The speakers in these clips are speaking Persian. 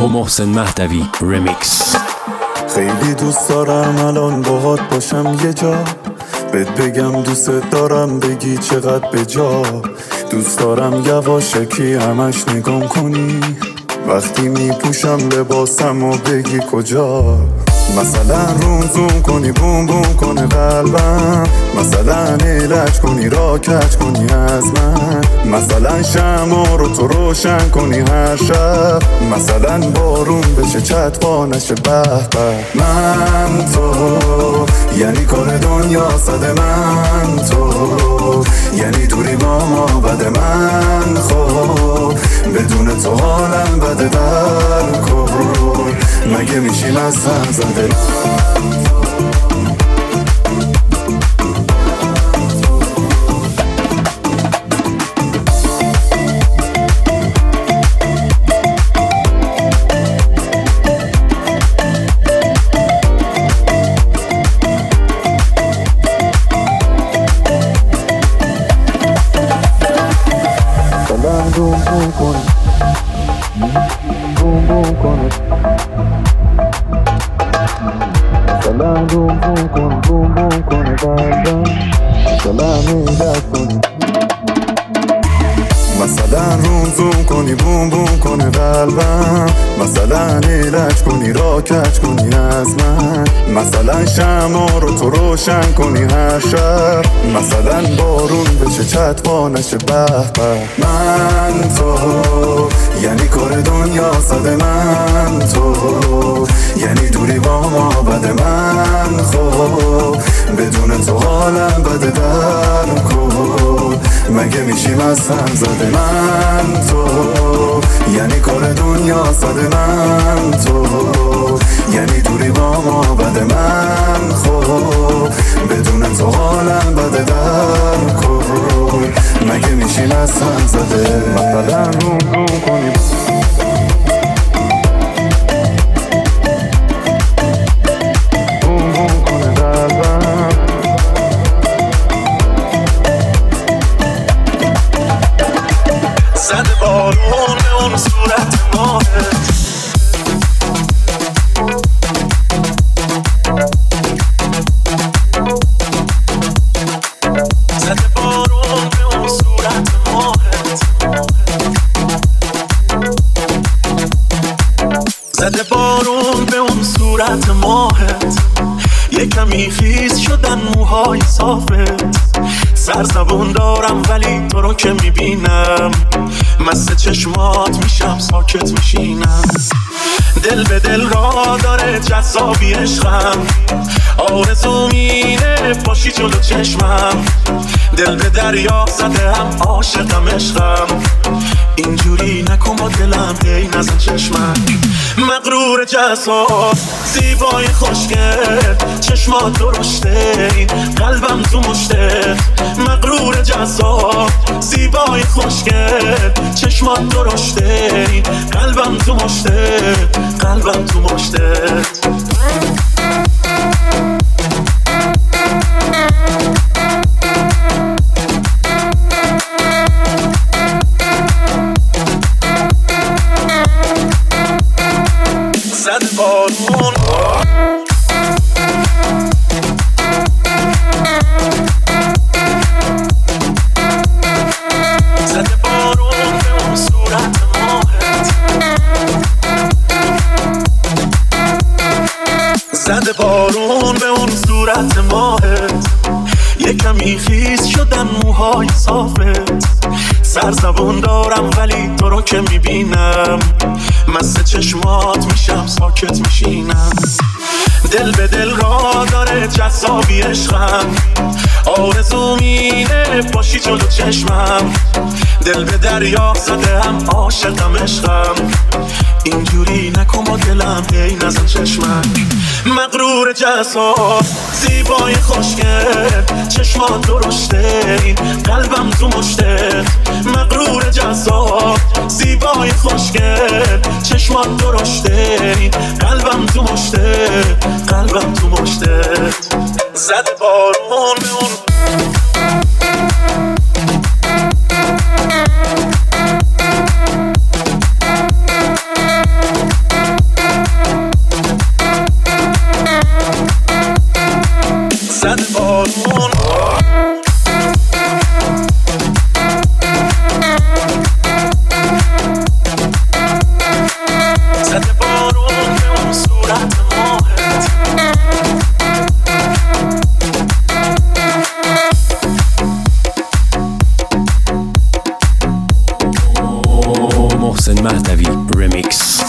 محسن مهدوی رمیکس. خیلی دوست دارم الان باهات باشم یه جا، بهت بگم دوست دارم بگی چقدر به جا. دوست دارم یواشکی همش نگام کنی وقتی میپوشم لباسم و بگی کجا. مثلا روم زوم کنی بوم بوم کنه قلبم، مثلا ایلج کنی را کج کنی از من، مثلا شمع رو تو روشن کنی هر شب، مثلا بارون بشه چتقا نشه به به. من تو یعنی کار دنیا صد، من تو یعنی دوری با ما بده، من خب بدون تو حالم بده در کن، مگه میشیم از هم زده. مثلا روم زوم کنی بوم بوم کنه قلبم، مثلا ایلج کنی را کج کنی از من، مثلا شمع رو تو روشن کنی هر شب، مثلا بارون بشه چتقا نشه به به. من تو یعنی کار دنیا صد، من تو یعنی دوری با ما بده، من خب بدون تو حالم بده در کن، مگه میشیم از هم زده. من تو یعنی کار دنیا صد، من تو یعنی دوری با ما بده، من خب بدون تو حالم بده در کن، مگه میشیم از هم زده. مثلا روم روم کنی بارون به اون صورت ماهت، زده بارون به اون صورت ماهت، زده بارون به اون صورت ماهت، یه کمی خیز شدن موهای صافت، سرزبون دارم ولی تو رو که میبینم مست چشمات میشم ساکت میشینم، دل به دل را داره جذابی عشقم، آرزو میره باشی جلو چشمم، دل به دریا زده هم عاشقم عشقم، اینجوری نکن با دلم هی نزن چشمم، مغرور جذاب زیبای خوشگل چشمات درشته این قلبم تو مشته، مغرور جذاب زیبای خوشگل چشمات درشته این قلبم تو مشته، قلبم تو مشته. زد بارون زد بارون به اون صورت ماهت، زد بارون به اون صورت ماهت، یه کمی خیز شدن موهای صافت، سرزبون دارم ولی تو رو که میبینم مست چشمات میشم ساکت میشینم، دل به دل را داره جذابی عشقم، آرزو میره باشی جلو چشمم، دل به دریا زده هم عاشقم عشقم، اینجوری نکن با دلم هی نزن چشمم، مغرور جذاب زیبای خوشگل چشمات درشته این قلبم تو مشته، مغرور جذاب زیبای خوشگل چشمات درشته این قلبم تو مشته، قلبم تو مشته. زد بارون به اون محسن مهدوی رمیکس.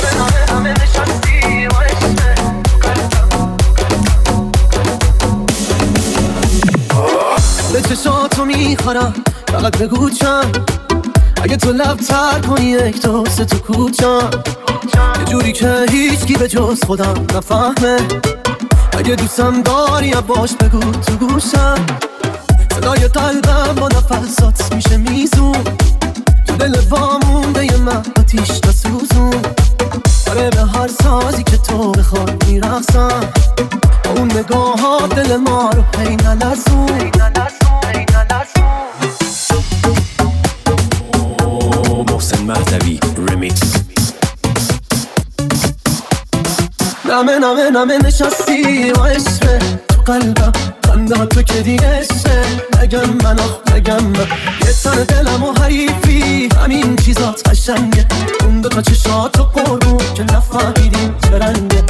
به چشاتو میخورم فقط بگو چند، اگه تو لب تر کنی یک دو سه تو کوچم، یه جوری که هیچکی به جز خودم نفهمه. اگه دوستم داری باش بگو تو گوشم، صدای قلبم با نفسات میشه میزون، تو دل وامونده یه من آتیش نسوزون. آره به هر سازی که تو بخوای میرقصم، با اون نگاه ها دل ما رو هی نلرزون. محسن مهدوی رمیکس. نمه نمه نمه نشستی و عشقه تو قلبم، خنده تو که دیگه عشقه. نگم من نگم من، یه تن دلم و حریفی، همین چیزات قشنگه. اون دوتا چشات و قربون که نفهمیدیم چه رنگه.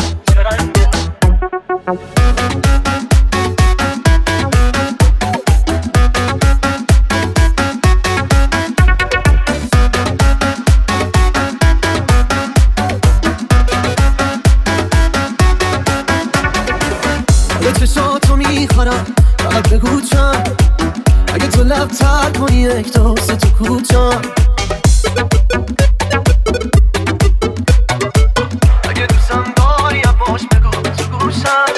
چشاتو میخورم فقط بگو چند، اگه تو لب تر کنی یک دو سه تو کوچم، اگه دوستم داری باش بگو تو گوشم.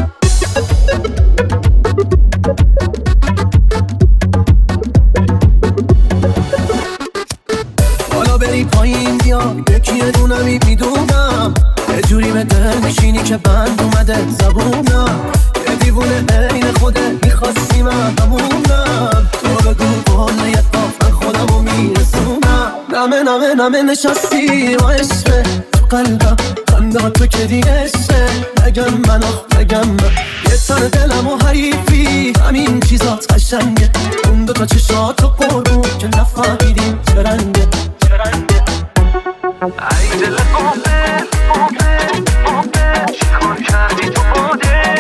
حالا بری پایین بیا یکی یه دونمی میدونم، یه جوری به دل میشینی که بند اومده زبونم. یه دیوونه عین خوده میخواستی من همونم، تو بگو بالا یه من خودمو میرسونم. نمه نمه نمه نشستی و عشقه تو قلبم، خنده تو که دیگه عشقه. نگم من نگم من، یه تن دلم و حریفی، همین چیزات قشنگه. اون دوتا چشات و قربون که نفهمیدیم چه رنگه. ای دل قافل چیکار کردی تو باده؟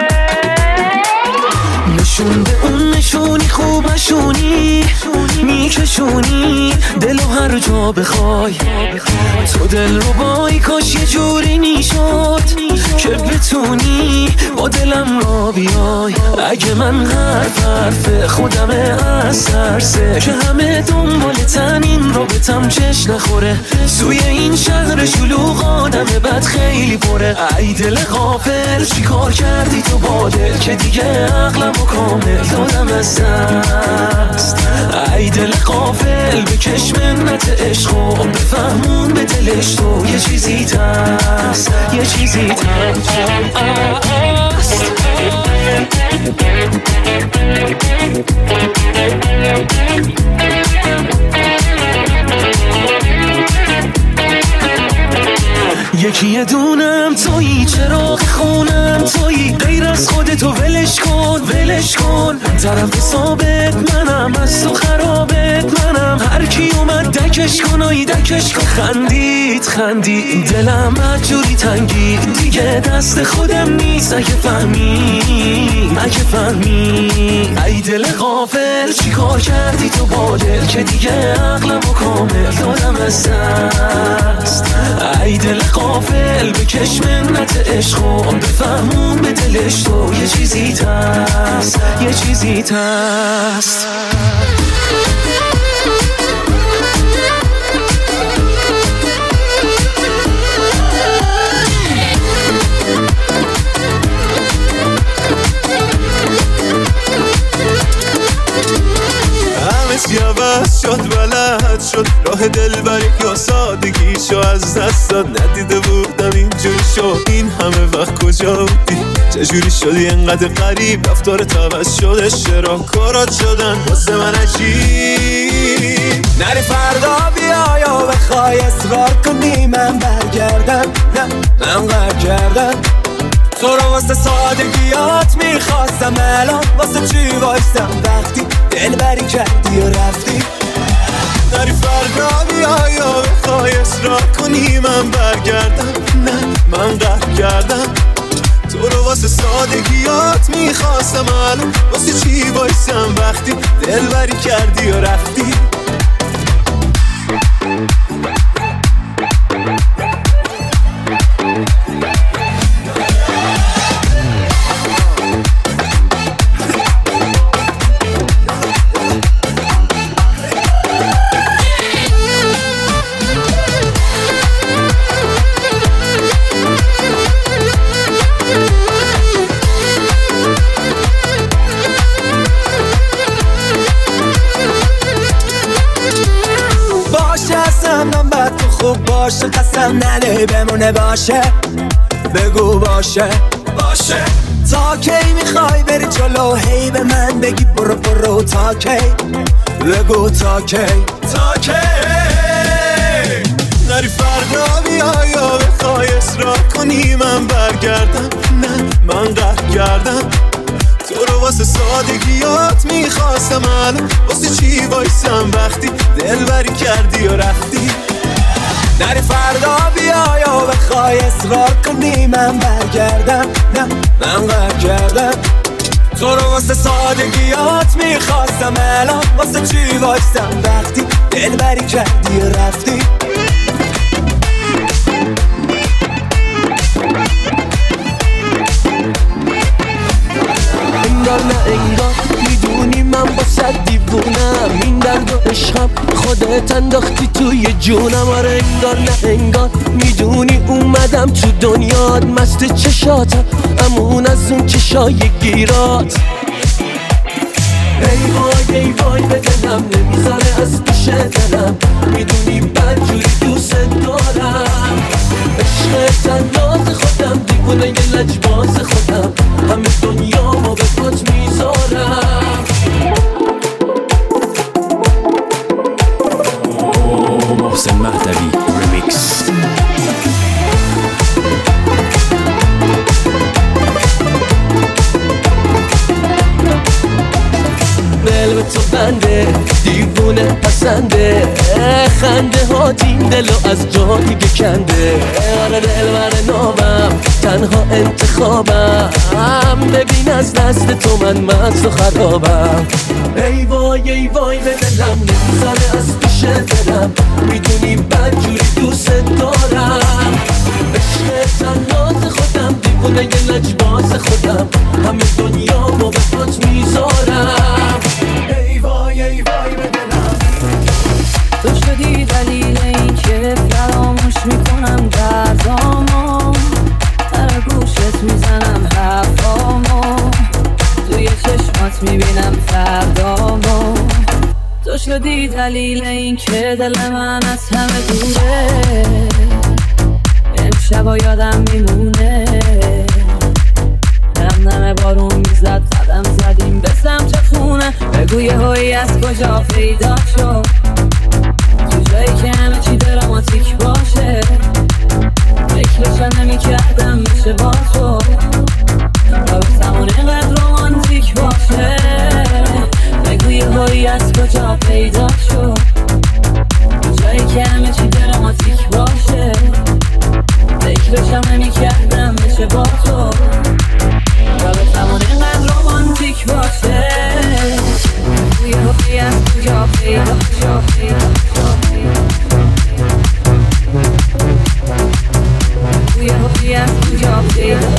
نشونده اون نشونی خوب نشونی، میکشونی دلو هر جا بخوای. تو دل رو بای کاش یه جوری میشد که بتونی با دلم را بیای. اگه من حرف خودم از ترسه که همه دنبال تنین رابطم چش نخوره، توی این شهر شلوغ آدم بد خیلی پره. ای دل غافل چیکار کردی تو با دل که دیگه عقلمو کامل دادم از دست. ای دل غافل بکش منت عشقو بفهمون به دلش تو یه چیزی تست، یه چیزی تست. یکی یه دونم تویی، چراغ خونم تویی، غیر از خودتو ولش کن ولش کن. طرف ثابت منم، از تو خرابت منم، هر کی اومد دکش کن آی دکش کن. خندید دلم جوری تنگی، دیگه دست خودم نیست اگه فهمی. ای دل غافل چیکار کردی تو با دل که دیگه عقلمو کامل دادم از دست. ای دل غافل بکش منت عشقو بفهمون به دلش تو یه چیزی تست، یه چیزی تست. عوض شد بلد شد راه دلبری یا سادگیشو از دست داد. ندیده بودم اینجوری شد، این همه وقت کجا بودی؟ چجوری شدی انقدر غریب؟ رفتارت عوض شد، اشتراکارات شدن واسه من عجیب. نری فردا بیا یا بخوای اصرار کنی من برگردم، نه من قرار کردم. تو رو واسه سادگیات میخواستم، الان واسه چی وایستم وقتی دلبری کردی و رفتی؟ نری فردا بیا یا بخوای اصرار کنی من برگردم، نه من قهر کردم. تو رو واسه سادگیات میخواستم، الان واسه چی وایستم وقتی دلبری کردی و رفتی؟ هستم من بد تو خوب باشه قسم نده بمونه باشه بگو باشه باشه تا کی میخوای بری جلو هی به من بگی برو برو تا کی بگو تا کی تا کی نری فردا بیای یا بخوای اصرار کنی من برگردم نه من قهر کردم تو رو واسه سادگیات میخواستم الان واسه چی وایسم وقتی دلبری کردی و رفتی نری فردا بیای یا بخوای اصرار کنی من برگردم نه من قهر کردم تو رو واسه سادگیات میخواستم الان واسه چی وایسم وقتی دلبری کردی و رفتی انگار نه انگار میدونی من با صد دیوونم این درد و عشقم خودت انداختی توی جونم آره انگار نه انگار میدونی اومدم تو دنیات مست چشاتم امون از اون چشای گیرات ای وای به دلم نمیذاره از پیش دلم میدونی بدجوری دوست دارم عشق تنات خودم دیوونه یه لجباز خودم همه دنیا ما به پات میذارم محسن مهدوی رمیکس دل به تو بنده دیوونه پسنده خنده ها این دلو از جا دیگه کنده آره دل بر نابم تنها انتخابم ببین از دست تو من مست و خرابم ای وای به دلم نمیذاره از پیش دلم میدونی بدجوری دوست دارم عشق تنات خودم دیوونه یه لجباز خودم همه دنیا با به پات میذارم ای وای به دلم تو شدی دلیل این که فراموش میکنم دردامو در گوشت میزنم حرفامو توی چشمات میبینم فردامو تو شدی دلیل این که دل من از همه دوره امشبا یادم میمونه نم بارون میزد قدم زدیم به سمت خونه بگو یه هایی از کجا پیدا شد تو جایی که همه چی دراماتیک باشه فکرشم نمی کردم میشه با تو رابطمون اینقدر رومانتیک باشه بگو یه هایی از کجا پیدا شد تو جایی که همه چی دراماتیک باشه فکرشم نمی کردم میشه با تو رابطمون اینقدر رومانتیک باشه توی حقی از کجا پیدا شد توی حقی از کجا پیدا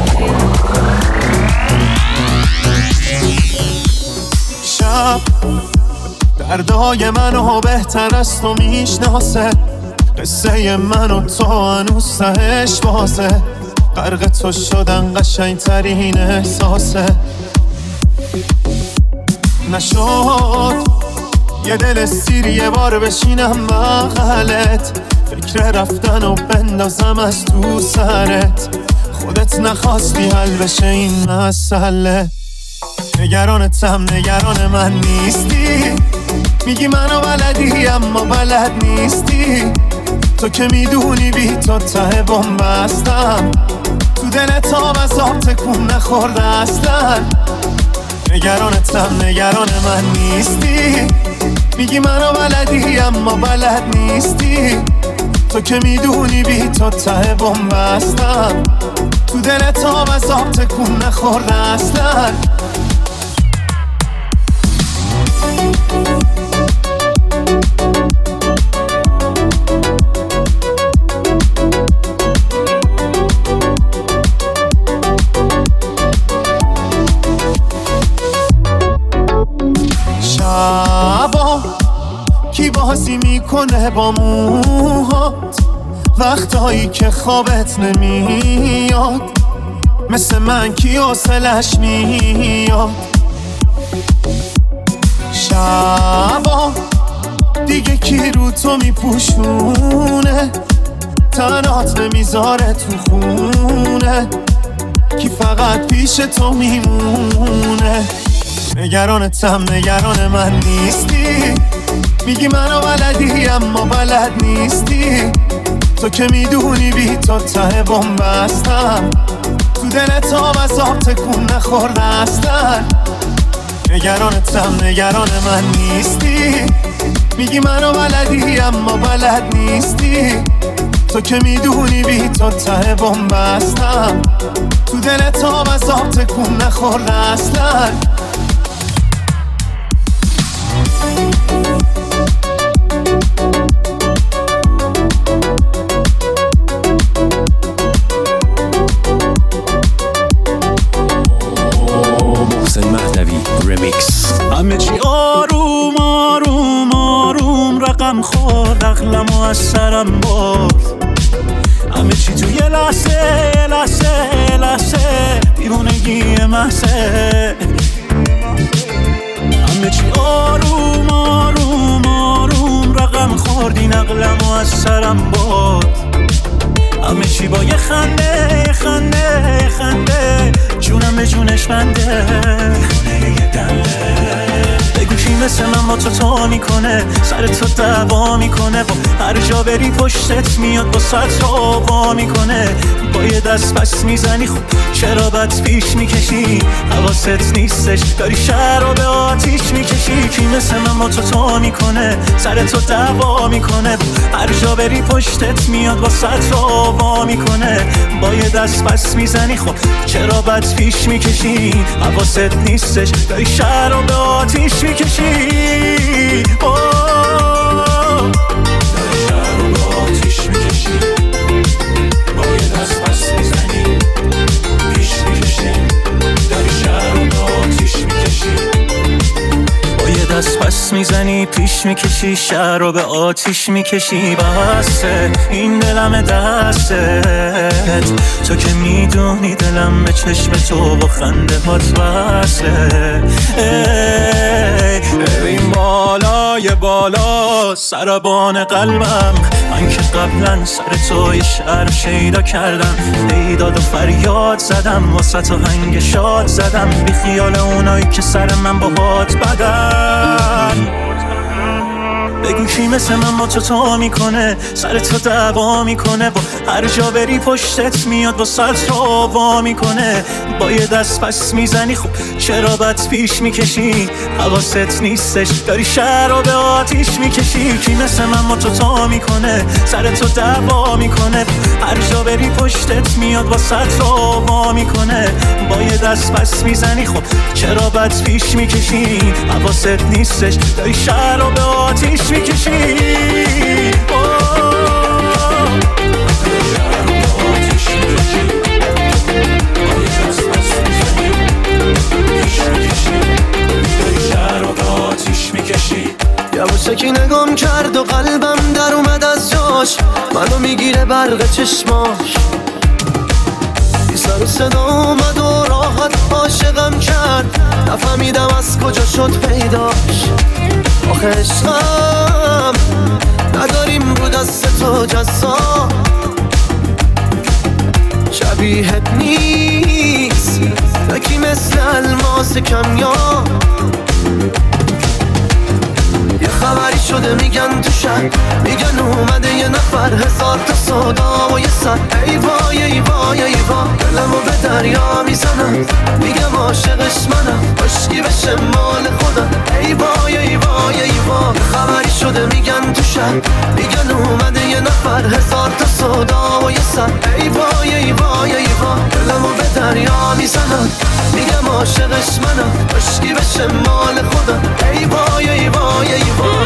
شب دردای منو بهتر از تو میشناسه قصه من و تو هنوز تهش بازه غرق تو شدن قشنگترین احساسه نشد یه دل سیر یه بار بشینم بغلت فکر رفتن و بندازم از تو سرت خودت نخواستی حل بشه این مسئله نگرانتم نگران من نیستی میگی منو بلدی اما بلد نیستی تو که میدونی بی تو ته بومبستم تو دلت هم از آب تکون نخورده اصلا نگرانتم نگران من نیستی میگی منو بلدی اما بلد نیستی تو که میدونی بی تو ته بومبستم تو دلت هم از آب تکون نخورده اصلا شبا کی بازی میکنه با موهات وقتایی که خوابت نمیاد مثل من کی حوصلش میاد شبا دیگه کی رو تو میپوشونه، تنات نمیذاره تو خونه، کی فقط پیش تو میمونه. نگرانتم نگران من نیستی، میگی منو بلدی اما بلد نیستی. تو که میدونی بی تو ته بومبستم، تو دلت هم از آب تکون نخورده اصلا. نگرانتم نگران من نیستی، میگی منو بلدی اما بلد نیستی. تو که میدونی بی تو ته بومبستم، تو دلت هم از آب تکون نخورده اصلا. محسن مهدوی رمیکس. همه چی آروم آروم آروم رقم خورد، عقلمو از سرم برد. همه چی تو یه لحظه یه لحظه یه لحظه دیوونگی محضه. همه چی آروم آروم آروم رقم خورد، این عقلمو از سرم برد. همه چی با یه خنده یه خنده یه خنده، جونم به جونش بنده. بگو کی مثل من با تو میکنه، سر تو دعوا میکنه، با هر جا بری پشتت میاد با سطر آوا میکنه. با یه دست پس میزنی خب چرا بد پیش میکشی، حواست نیستش داری شهر رو به آتیش میکشی. کی مثل من با تو میکنه، سر تو دعوا میکنه، با هر جا بری پشتت میاد با سطر آوا میکنه. با یه دست پس میزنی خب چرا بد پیش میکشی، حواست نیستش داری شهر رو به آتیش میکشی. داری شهر رو به آتیش میکشی. با یه دست پس میزنی پیش میکشی، داری شهر رو به آتیش میکشی. با یه دست پس میزنی پیش میکشی، شهر رو به آتیش میکشی. بسته این دلم دستت، تو که میدونی دلم به چشم تو با خنده هات وصله. ببین بالای بالا سربان قلبم، من که قبلا سر تو یه شعر شیدا کردم، بیداد و فریاد زدم، واسه تو هنگ شاد زدم، بی خیال اونایی که سر من با هات بدن. بگو کی مثل من با تو میکنه، سر تو دعوا میکنه، با هر جا بری پشتت میاد با سطر آوا میکنه. با یه دست پس میزنی خب چرا بد پیش میکشی، حواست نیستش داری شهر رو به آتیش میکشی. کی مثل من با تو میکنه، سر تو دعوا میکنه، هر جا بری پشتت میاد با سطر آوا میکنه. با یه دست پس میزنی خب چرا بد پیش میکشی، حواست نیستش داری شهر رو به آتیش میکشی. یواشکی نگام کرد و قلبم در اومد از جاش، منو میگیره برق چشماش. بی سر و صدا اومد و راحت عاشقم کرد، نفهمیدم از کجا شد پیداش. آخه عشقم نداریم رو دست تو جذاب، شبیهت نیست تکی مثل الماس کمیاب. یه خبری شده میگن تو شهر، میگن اومده یه نفر، هزار تا صدا و یه سر. ای وای ای وای ای وای، دلمو به دریا میزنم، میگم عاشقش منم، عشقی بشه مال خودم. ای وای ای وای ای وای، یه خبری شده میگن تو شهر، میگن اومده یه نفر، هزار تا صدا و یه سر. ای وای ای وای ای وای، دلمو به دریا میزنم، میگم عاشقش منم، عشقی بشه مال خودم. ای وای ای وای ای وای.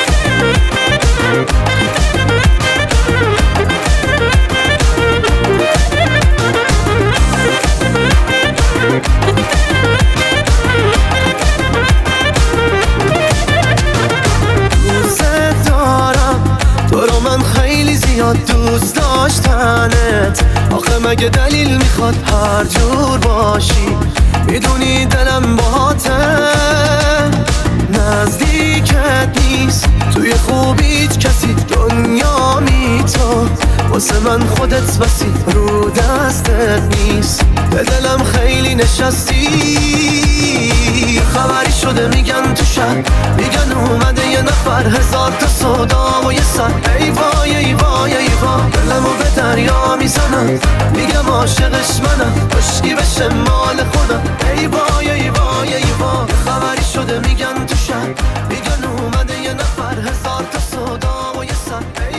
دوست دارم تو رو، من خیلی زیاد دوست داشتنت. آخه مگه دلیل میخواد هر جور باشی، میدونی دلم باهاته. نزدیکت نیست، توی خوبیت کسی دنیا میتا، واسه من خودت بسی رو دستت نیست. به دلم خیلی نشستی، خبری شده میگن تو شهر، میگن اومده یه نفر، هزار تا صدا و یه سر. ای وای ای وای ای وای، دلمو به دریا میزنم، میگم عاشقش منم، بشکی بشه مال خودم. ای وای ای وای ای وای، خبری شده میگن تو شهر، میگن اومده یه نفر، هزار تا صدا و یه سر.